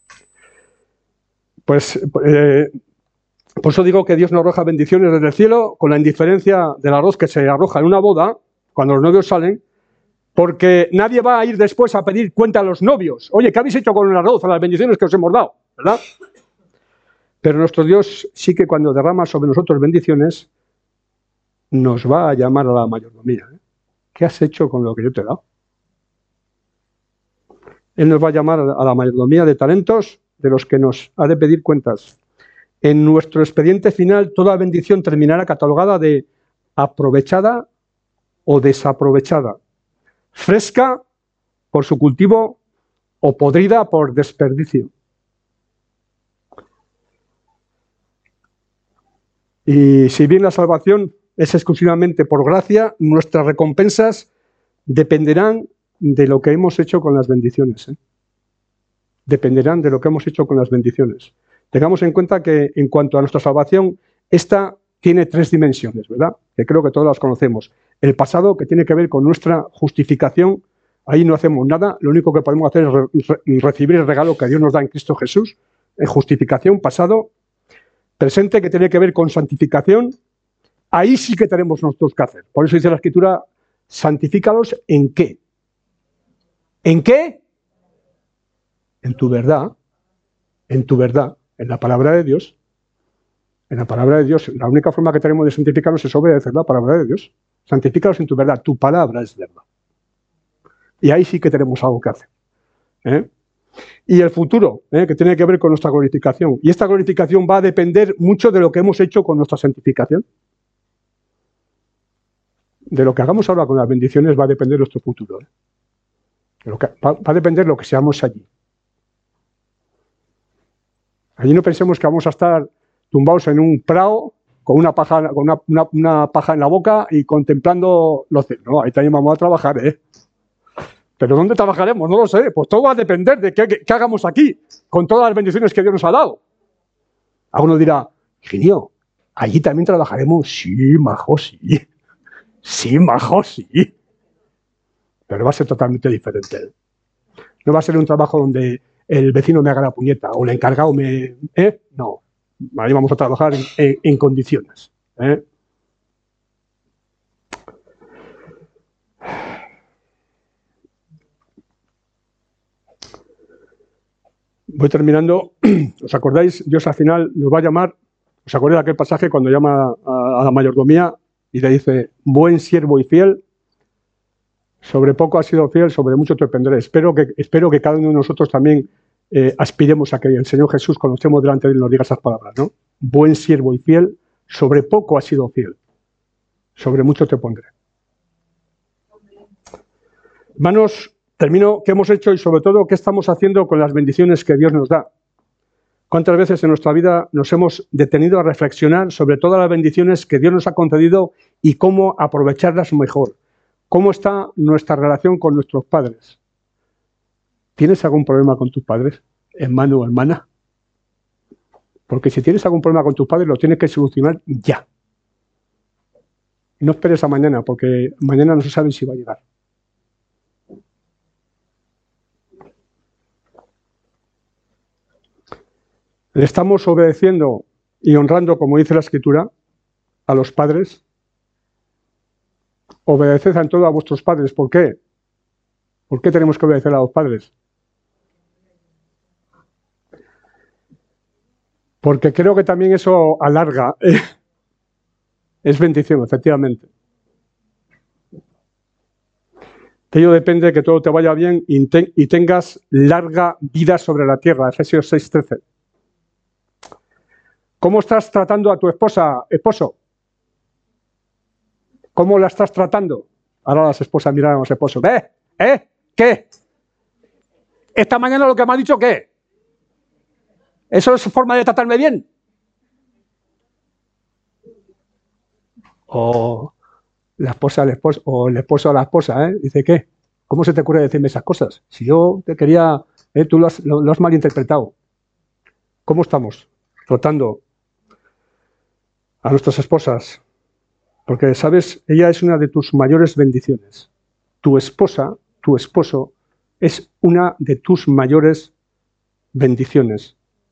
pues eh, por eso digo que Dios no arroja bendiciones desde el cielo con la indiferencia del arroz que se arroja en una boda cuando los novios salen, porque nadie va a ir después a pedir cuenta a los novios. Oye, ¿qué habéis hecho con el arroz, a las bendiciones que os hemos dado? ¿Verdad? Pero nuestro Dios sí que cuando derrama sobre nosotros bendiciones, nos va a llamar a la mayordomía. ¿eh? ¿Qué has hecho con lo que yo te he dado? Él nos va a llamar a la mayordomía de talentos de los que nos ha de pedir cuentas. En nuestro expediente final, toda bendición terminará catalogada de aprovechada o desaprovechada, fresca por su cultivo o podrida por desperdicio. Y si bien la salvación es exclusivamente por gracia, nuestras recompensas dependerán de lo que hemos hecho con las bendiciones. ¿eh? Dependerán de lo que hemos hecho con las bendiciones. Tengamos en cuenta que en cuanto a nuestra salvación, esta tiene tres dimensiones, ¿verdad? Que creo que todas las conocemos. El pasado, que tiene que ver con nuestra justificación, ahí no hacemos nada, lo único que podemos hacer es re re recibir el regalo que Dios nos da en Cristo Jesús, en justificación, pasado. Presente, que tiene que ver con santificación, ahí sí que tenemos nosotros que hacer. Por eso dice la Escritura, santifícalos ¿en qué? ¿En qué? En tu verdad, en tu verdad, en la palabra de Dios. En la palabra de Dios, la única forma que tenemos de santificarnos es obedecer la palabra de Dios. Santifícalos en tu verdad, tu palabra es verdad. Y ahí sí que tenemos algo que hacer. ¿eh? Y el futuro, ¿eh? que tiene que ver con nuestra glorificación. Y esta glorificación va a depender mucho de lo que hemos hecho con nuestra santificación. De lo que hagamos ahora con las bendiciones va a depender nuestro futuro. ¿eh? De lo que, va, va a depender lo que seamos allí. Allí no pensemos que vamos a estar tumbados en un prado con una paja, con una, una, una paja en la boca y contemplando los cielos. No, ahí también vamos a trabajar, ¿eh? ¿Pero dónde trabajaremos? No lo sé. Pues todo va a depender de qué, qué, qué hagamos aquí, con todas las bendiciones que Dios nos ha dado. Alguno dirá, ingenio, allí también trabajaremos. Sí, majo, sí. Sí, majo, sí. Pero va a ser totalmente diferente. No va a ser un trabajo donde el vecino me haga la puñeta o el encargado me... ¿eh? No. Ahí vamos a trabajar en, en, en condiciones. ¿eh? Voy terminando. ¿Os acordáis? Dios al final nos va a llamar. ¿Os acordáis de aquel pasaje cuando llama a, a la mayordomía y le dice, buen siervo y fiel, sobre poco has sido fiel, sobre mucho te dependeré? Espero que, espero que cada uno de nosotros también eh, aspiremos a que el Señor Jesús, cuando estemos delante de Él, nos diga esas palabras, ¿no? Buen siervo y fiel, sobre poco has sido fiel, sobre mucho te pondré. Hermanos, termino qué hemos hecho y sobre todo qué estamos haciendo con las bendiciones que Dios nos da. ¿Cuántas veces en nuestra vida nos hemos detenido a reflexionar sobre todas las bendiciones que Dios nos ha concedido y cómo aprovecharlas mejor? ¿Cómo está nuestra relación con nuestros padres? ¿Tienes algún problema con tus padres, hermano o hermana? Porque si tienes algún problema con tus padres, lo tienes que solucionar ya. No esperes a mañana, porque mañana no se sabe si va a llegar. Le estamos obedeciendo y honrando, como dice la Escritura, a los padres. Obedeced en todo a vuestros padres. ¿Por qué? ¿Por qué tenemos que obedecer a los padres? Porque creo que también eso alarga. ¿eh? Es bendición, efectivamente. De ello depende que todo te vaya bien y, te, y tengas larga vida sobre la tierra. Efesios seis trece. ¿Cómo estás tratando a tu esposa, esposo? ¿Cómo la estás tratando? Ahora las esposas miran a los esposos. ¿Eh? ¿Eh? ¿Qué? ¿Esta mañana lo que me ha dicho qué? ¿Eso es forma de tratarme bien? O la esposa al esposo, o el esposo a la esposa, ¿eh? Dice, ¿qué? ¿Cómo se te ocurre decirme esas cosas? Si yo te quería, ¿eh? Tú lo has, lo, lo has malinterpretado. ¿Cómo estamos tratando a nuestras esposas? Porque, ¿sabes? Ella es una de tus mayores bendiciones. Tu esposa, tu esposo, es una de tus mayores bendiciones.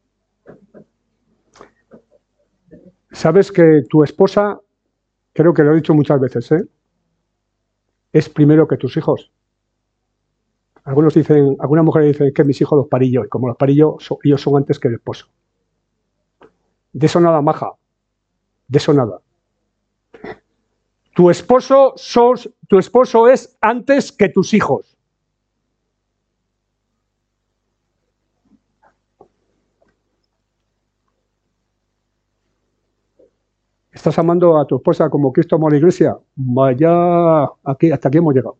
¿Sabes que tu esposa, creo que lo he dicho muchas veces, ¿eh? es primero que tus hijos? Algunos dicen, algunas mujeres dicen que mis hijos los parí yo, y como los parí yo, so, ellos son antes que el esposo. De eso nada, maja. De eso nada. Tu esposo, sos, tu esposo es antes que tus hijos. ¿Estás amando a tu esposa como Cristo amó a la iglesia? Vaya, aquí, hasta aquí hemos llegado.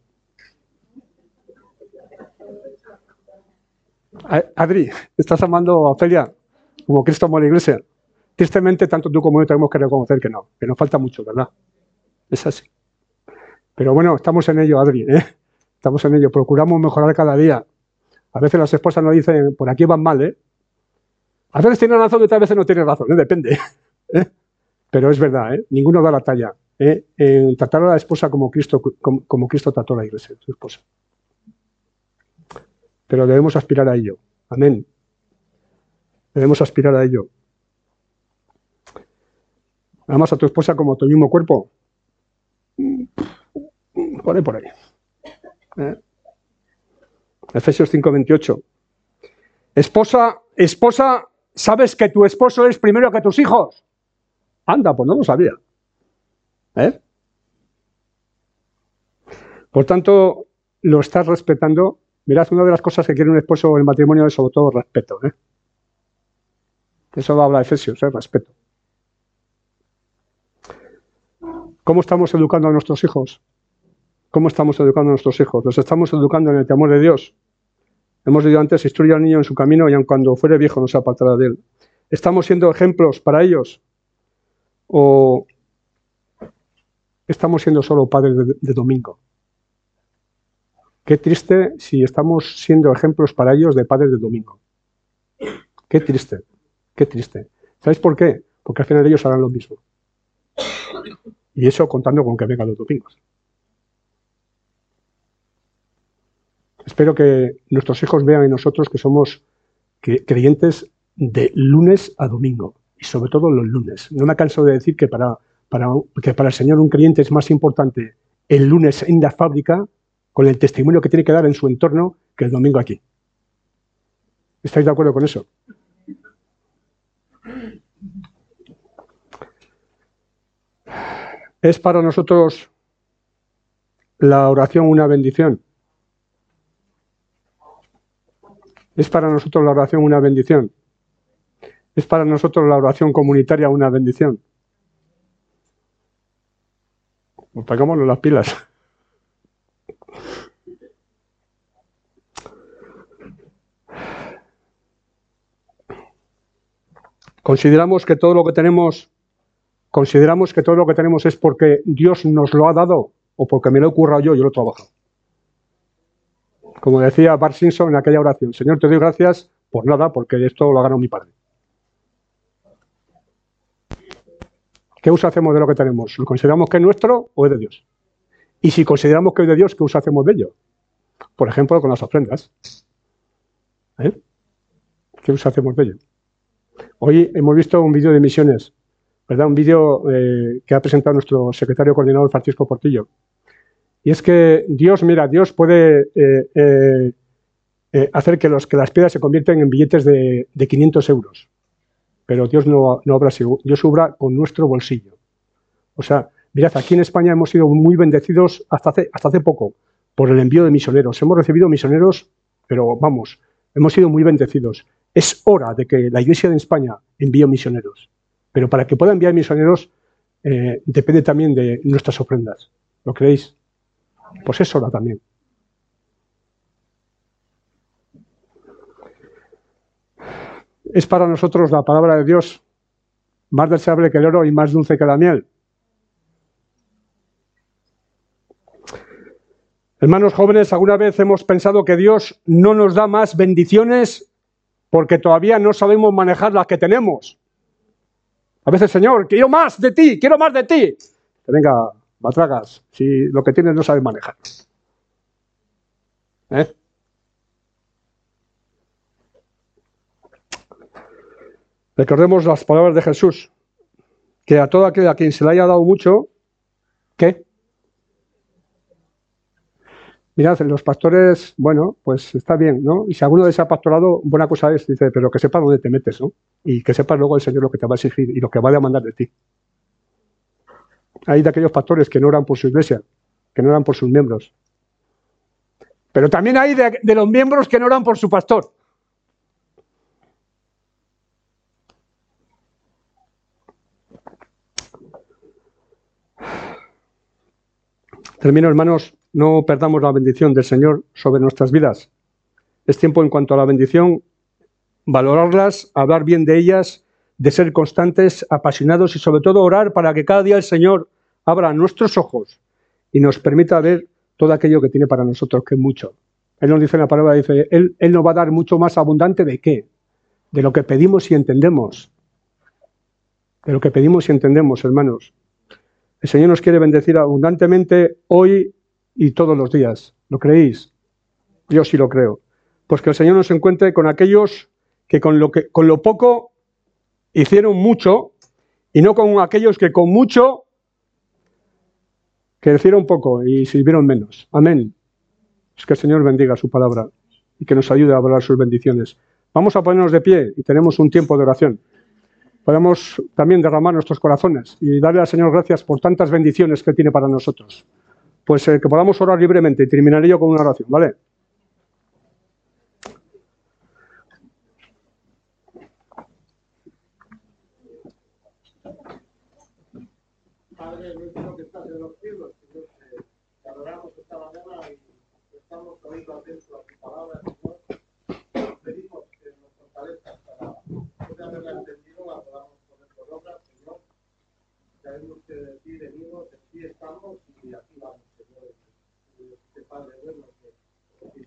Adri, ¿estás amando a Ofelia como Cristo amó a la iglesia? Tristemente, tanto tú como yo tenemos que reconocer que no, que nos falta mucho, ¿verdad? Es así. Pero bueno, estamos en ello, Adri, ¿eh? Estamos en ello, procuramos mejorar cada día. A veces las esposas nos dicen, por aquí van mal, ¿eh? A veces tiene razón y otras veces no tiene razón, ¿eh? Depende. ¿Eh? Pero es verdad, ¿eh? Ninguno da la talla, ¿eh? En tratar a la esposa como Cristo, como, como Cristo trató a la iglesia, su esposa. Pero debemos aspirar a ello. Amén. Debemos aspirar a ello. Amas a tu esposa como tu mismo cuerpo. Por ahí, por ahí. ¿Eh? Efesios cinco veintiocho. Esposa, esposa, ¿sabes que tu esposo es primero que tus hijos? Anda, pues no lo sabía. ¿Eh? Por tanto, lo estás respetando. Mirad, una de las cosas que quiere un esposo en el matrimonio es sobre todo respeto. ¿eh? Eso lo habla Efesios, ¿eh? Respeto. ¿Cómo estamos educando a nuestros hijos? ¿Cómo estamos educando a nuestros hijos? ¿Los estamos educando en el temor de Dios? Hemos leído antes, instruye al niño en su camino y aun cuando fuere viejo no se apartará de él. ¿Estamos siendo ejemplos para ellos? ¿O estamos siendo solo padres de, de domingo? Qué triste si estamos siendo ejemplos para ellos de padres de domingo. Qué triste, qué triste. ¿Sabéis por qué? Porque al final ellos harán lo mismo. Y eso contando con que vengan los domingos. Espero que nuestros hijos vean en nosotros que somos creyentes de lunes a domingo. Y sobre todo los lunes. No me canso de decir que para, para, que para el Señor un creyente es más importante el lunes en la fábrica, con el testimonio que tiene que dar en su entorno, que el domingo aquí. ¿Estáis de acuerdo con eso? ¿Es para nosotros la oración una bendición? ¿Es para nosotros la oración una bendición? ¿Es para nosotros la oración comunitaria una bendición? Pues pongámonos las pilas. Consideramos que todo lo que tenemos, consideramos que todo lo que tenemos es porque Dios nos lo ha dado o porque me lo he currado yo, yo lo he trabajado. Como decía Bart Simpson en aquella oración, Señor, te doy gracias por nada, porque esto lo ha ganado mi padre. ¿Qué uso hacemos de lo que tenemos? ¿Lo consideramos que es nuestro o es de Dios? Y si consideramos que es de Dios, ¿qué uso hacemos de ello? Por ejemplo, con las ofrendas. ¿Eh? ¿Qué uso hacemos de ello? Hoy hemos visto un vídeo de misiones, ¿verdad? Un vídeo eh, que ha presentado nuestro secretario coordinador Francisco Portillo. Y es que Dios, mira, Dios puede eh, eh, eh, hacer que, los, que las piedras se convierten en billetes de, de quinientos euros. Pero Dios no, no obra así, Dios obra con nuestro bolsillo. O sea, mirad, aquí en España hemos sido muy bendecidos hasta hace, hasta hace poco por el envío de misioneros. Hemos recibido misioneros, pero vamos, hemos sido muy bendecidos. Es hora de que la Iglesia de España envíe misioneros. Pero para que pueda enviar misioneros eh, depende también de nuestras ofrendas. ¿Lo creéis? Pues es hora también. ¿Es para nosotros la palabra de Dios más deseable que el oro y más dulce que la miel? Hermanos jóvenes, ¿alguna vez hemos pensado que Dios no nos da más bendiciones porque todavía no sabemos manejar las que tenemos? A veces, Señor, quiero más de ti, quiero más de ti. Que venga, batragas, si lo que tienes no sabes manejar. ¿Eh? Recordemos las palabras de Jesús, que a todo aquel a quien se le haya dado mucho, ¿qué? Mirad, los pastores, bueno, pues está bien, ¿no? Y si alguno de ese ha pastorado, buena cosa es, dice, pero que sepa dónde te metes, ¿no? Y que sepa luego el Señor lo que te va a exigir y lo que va a demandar de ti. Hay de aquellos pastores que no oran por su iglesia, que no oran por sus miembros. Pero también hay de, de los miembros que no oran por su pastor. Termino, hermanos, no perdamos la bendición del Señor sobre nuestras vidas. Es tiempo, en cuanto a la bendición, valorarlas, hablar bien de ellas, de ser constantes, apasionados y sobre todo orar para que cada día el Señor abra nuestros ojos y nos permita ver todo aquello que tiene para nosotros, que es mucho. Él nos dice en la palabra, dice, Él, Él nos va a dar mucho más abundante ¿de qué? de lo que pedimos y entendemos. De lo que pedimos y entendemos, hermanos. El Señor nos quiere bendecir abundantemente hoy y todos los días. ¿Lo creéis? Yo sí lo creo. Pues que el Señor nos encuentre con aquellos que con lo, que, con lo poco hicieron mucho y no con aquellos que con mucho que hicieron poco y sirvieron menos. Amén. Es que el Señor bendiga su palabra y que nos ayude a hablar sus bendiciones. Vamos a ponernos de pie y tenemos un tiempo de oración. Podemos también derramar nuestros corazones y darle al Señor gracias por tantas bendiciones que tiene para nosotros. Pues eh, que podamos orar libremente y terminaré yo con una oración, ¿vale? Padre nuestro que estás en los cielos, Señor, te adoramos esta mañana y estamos oídos atentos a tu palabra, Señor. Nos pedimos que nos fortalezcas para poder haberla entendido, la podamos poner por obra, Señor. Sabemos que de ti, de mí,